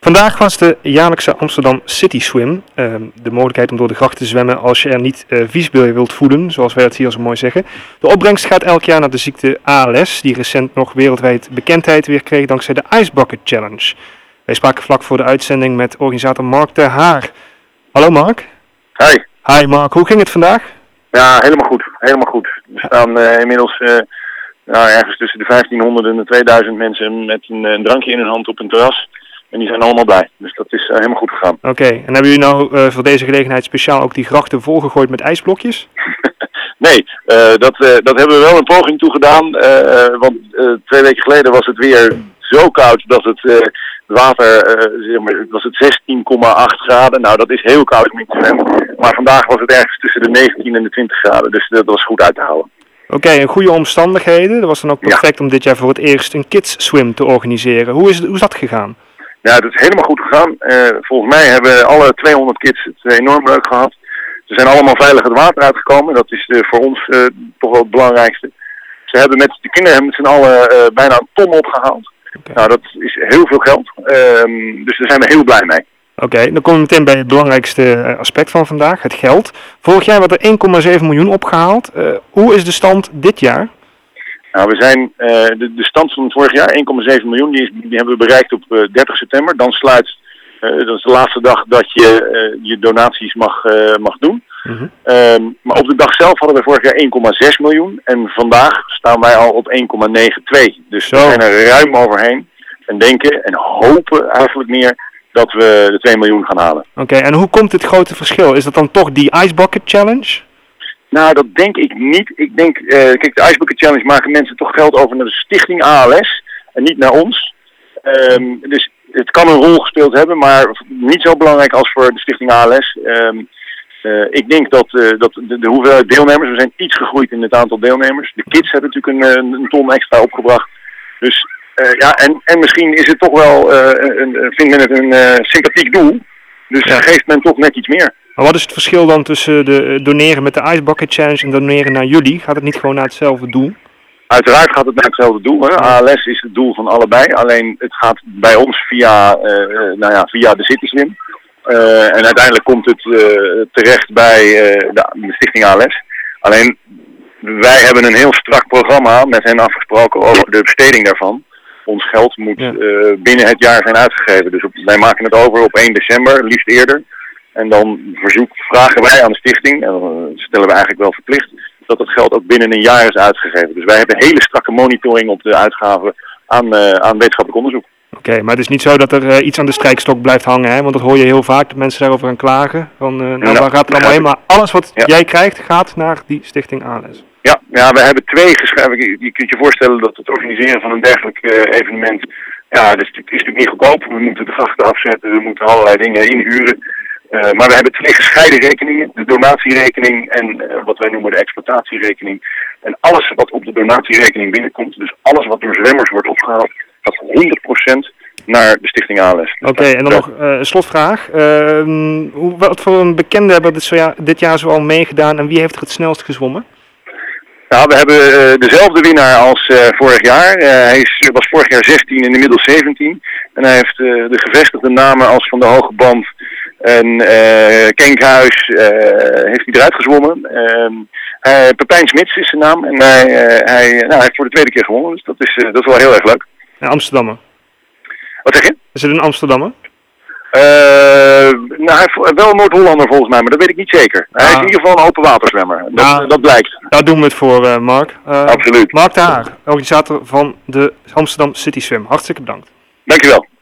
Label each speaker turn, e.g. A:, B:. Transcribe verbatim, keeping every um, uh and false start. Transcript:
A: Vandaag was de jaarlijkse Amsterdam City Swim. Uh, de mogelijkheid om door de gracht te zwemmen als je er niet uh, vies bij wilt voelen, zoals wij dat hier zo mooi zeggen. De opbrengst gaat elk jaar naar de ziekte A L S, die recent nog wereldwijd bekendheid weer kreeg dankzij de Ice Bucket Challenge. Wij spraken vlak voor de uitzending met organisator Mark ter Haar. Hallo Mark.
B: Hi.
A: Hi Mark, hoe ging het vandaag?
B: Ja, helemaal goed. Helemaal goed. We staan uh, inmiddels uh, nou, ergens tussen de vijftienhonderd en de tweeduizend mensen met een, een drankje in hun hand op een terras. En die zijn allemaal blij. Dus dat is uh, helemaal goed gegaan.
A: Oké, okay. En hebben jullie nou uh, voor deze gelegenheid speciaal ook die grachten volgegooid met ijsblokjes?
B: nee, uh, dat, uh, dat hebben we wel een poging toe gedaan. Uh, want uh, twee weken geleden was het weer zo koud dat het uh, water, uh, zeg maar, was het zestien komma acht graden. Nou, dat is heel koud om in te zwemmen. Maar vandaag was het ergens tussen de negentien en de twintig graden. Dus dat was goed uit te houden.
A: Oké, okay, en goede omstandigheden. Dat was dan ook perfect ja. om dit jaar voor het eerst een kids swim te organiseren. Hoe is, het, hoe is dat gegaan?
B: Ja, dat is helemaal goed gegaan. Uh, volgens mij hebben alle tweehonderd kids het enorm leuk gehad. Ze zijn allemaal veilig het water uitgekomen. Dat is uh, voor ons uh, toch wel het belangrijkste. Ze hebben met de kinderen met z'n allen uh, bijna een ton opgehaald. Okay. Nou, dat is heel veel geld. Uh, dus daar zijn we heel blij mee.
A: Oké, okay, dan komen we meteen bij het belangrijkste aspect van vandaag, het geld. Vorig jaar werd er één komma zeven miljoen opgehaald. Uh, hoe is de stand dit jaar?
B: Nou, we zijn, uh, de, de stand van vorig jaar, één komma zeven miljoen, die, is, die hebben we bereikt op uh, dertig september. Dan sluit, uh, dat is de laatste dag dat je uh, je donaties mag, uh, mag doen. Mm-hmm. Um, maar op de dag zelf hadden we vorig jaar één komma zes miljoen. En vandaag staan wij al op één komma negenentwintig. Dus Zo. we zijn er ruim overheen. En denken en hopen eigenlijk meer dat we de twee miljoen gaan halen.
A: Oké, okay, en hoe komt dit grote verschil? Is dat dan toch die Ice Bucket Challenge?
B: Nou, dat denk ik niet. Ik denk, uh, kijk, de Ice Bucket Challenge maken mensen toch geld over naar de stichting A L S en niet naar ons. Um, dus het kan een rol gespeeld hebben, maar niet zo belangrijk als voor de stichting A L S. Um, uh, ik denk dat, uh, dat de, de hoeveelheid deelnemers, we zijn iets gegroeid in het aantal deelnemers. De kids hebben natuurlijk een, een ton extra opgebracht. Dus uh, ja, en, en misschien is het toch wel, uh, een, vindt men het een uh, sympathiek doel. Dus ja. geeft men toch net iets meer.
A: Maar wat is het verschil dan tussen de doneren met de Ice Bucket Challenge en doneren naar jullie? Gaat het niet gewoon naar hetzelfde doel?
B: Uiteraard gaat het naar hetzelfde doel. Hè? A L S is het doel van allebei. Alleen het gaat bij ons via, uh, nou ja, via de City Swim. Uh, en uiteindelijk komt het uh, terecht bij uh, de, de stichting A L S. Alleen wij hebben een heel strak programma met hen afgesproken over de besteding daarvan. Ons geld moet ja. uh, binnen het jaar zijn uitgegeven. Dus op, wij maken het over op één december, liefst eerder. En dan verzoek, vragen wij aan de stichting, en dan stellen we eigenlijk wel verplicht, dat het geld ook binnen een jaar is uitgegeven. Dus wij hebben hele strakke monitoring op de uitgaven aan, uh, aan wetenschappelijk onderzoek.
A: Oké, okay, maar het is niet zo dat er uh, iets aan de strijkstok blijft hangen, hè? Want dat hoor je heel vaak, dat mensen daarover gaan klagen. Van, uh, nou, nou, waar gaat het allemaal heen? Maar alles wat ja. jij krijgt, gaat naar die stichting A L S.
B: Ja, ja, we hebben twee geschreven. Je kunt je voorstellen dat het organiseren van een dergelijk uh, evenement, ja, dat is, is natuurlijk niet goedkoop. We moeten de grachten afzetten, we moeten allerlei dingen inhuren. Uh, maar we hebben twee gescheiden rekeningen, de donatierekening en uh, wat wij noemen de exploitatierekening. En alles wat op de donatierekening binnenkomt, dus alles wat door zwemmers wordt opgehaald, gaat honderd procent naar de stichting A L S.
A: Oké, okay, en dan ja. nog uh, een slotvraag. Uh, hoe, wat voor een bekende hebben dit, zo ja, dit jaar zo al meegedaan en wie heeft er het snelst gezwommen?
B: Nou, we hebben uh, dezelfde winnaar als uh, vorig jaar. Uh, hij is, was vorig jaar zestien en inmiddels zeventien. En hij heeft uh, de gevestigde namen als Van de Hoge Band en uh, Kenkhuis uh, heeft hij eruit gezwommen. Uh, uh, Pepijn Smits is zijn naam en hij, uh, hij, nou, hij heeft voor de tweede keer gewonnen. Dus dat is, uh, dat is wel heel erg leuk.
A: Een Amsterdammer.
B: Wat zeg je?
A: Is het een Amsterdammer?
B: Uh, nou, hij is wel een Noord-Hollander volgens mij, maar dat weet ik niet zeker. Hij ah. is in ieder geval een open waterzwemmer. Dat, ah. dat blijkt.
A: Daar doen we het voor, uh, Mark. Uh,
B: Absoluut.
A: Mark ter Haar, organisator van de Amsterdam City Swim. Hartstikke bedankt.
B: Dankjewel.